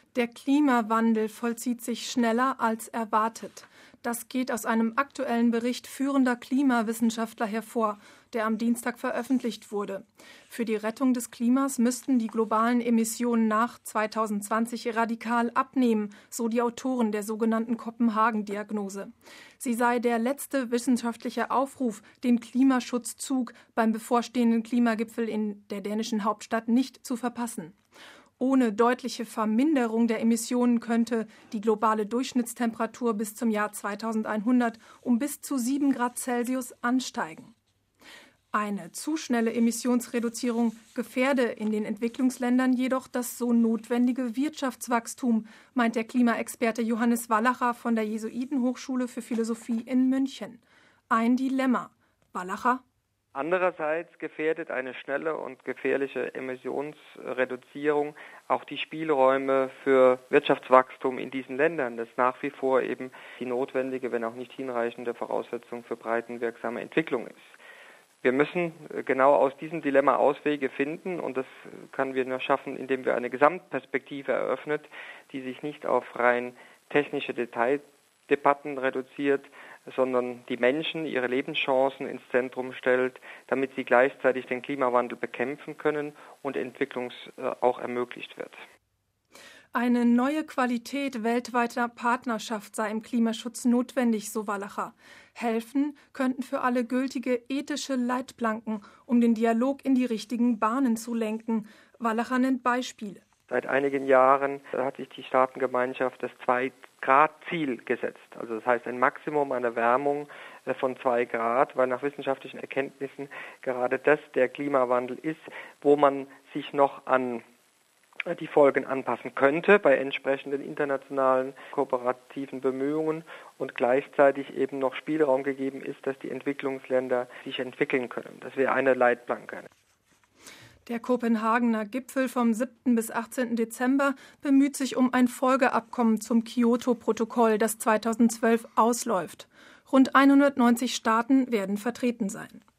Der Klimawandel vollzieht sich schneller als erwartet. Das geht aus einem aktuellen Bericht führender Klimawissenschaftler hervor, der am Dienstag veröffentlicht wurde. Für die Rettung des Klimas müssten die globalen Emissionen nach 2020 radikal abnehmen, so die Autoren der sogenannten Kopenhagen-Diagnose. Sie sei der letzte wissenschaftliche Aufruf, den Klimaschutzzug beim bevorstehenden Klimagipfel in der dänischen Hauptstadt nicht zu verpassen. Ohne deutliche Verminderung der Emissionen könnte die globale Durchschnittstemperatur bis zum Jahr 2100 um bis zu 7 Grad Celsius ansteigen. Eine zu schnelle Emissionsreduzierung gefährde in den Entwicklungsländern jedoch das so notwendige Wirtschaftswachstum, meint der Klimaexperte Johannes Wallacher von der Jesuitenhochschule für Philosophie in München. Ein Dilemma. Wallacher: Andererseits gefährdet eine schnelle und gefährliche Emissionsreduzierung auch die Spielräume für Wirtschaftswachstum in diesen Ländern, das nach wie vor eben die notwendige, wenn auch nicht hinreichende Voraussetzung für breitenwirksame Entwicklung ist. Wir müssen genau aus diesem Dilemma Auswege finden, und das können wir nur schaffen, indem wir eine Gesamtperspektive eröffnet, die sich nicht auf rein technische Detaildebatten reduziert, sondern die Menschen, ihre Lebenschancen ins Zentrum stellt, damit sie gleichzeitig den Klimawandel bekämpfen können und Entwicklung auch ermöglicht wird. Eine neue Qualität weltweiter Partnerschaft sei im Klimaschutz notwendig, so Wallacher. Helfen könnten für alle gültige ethische Leitplanken, um den Dialog in die richtigen Bahnen zu lenken. Wallacher nennt Beispiele. Seit einigen Jahren hat sich die Staatengemeinschaft das 2-Grad-Ziel gesetzt. Also das heißt ein Maximum an Erwärmung von 2 Grad, weil nach wissenschaftlichen Erkenntnissen gerade das der Klimawandel ist, wo man sich noch an die Folgen anpassen könnte bei entsprechenden internationalen kooperativen Bemühungen und gleichzeitig eben noch Spielraum gegeben ist, dass die Entwicklungsländer sich entwickeln können. Das wäre eine Leitplanke. Der Kopenhagener Gipfel vom 7. bis 18. Dezember bemüht sich um ein Folgeabkommen zum Kyoto-Protokoll, das 2012 ausläuft. Rund 190 Staaten werden vertreten sein.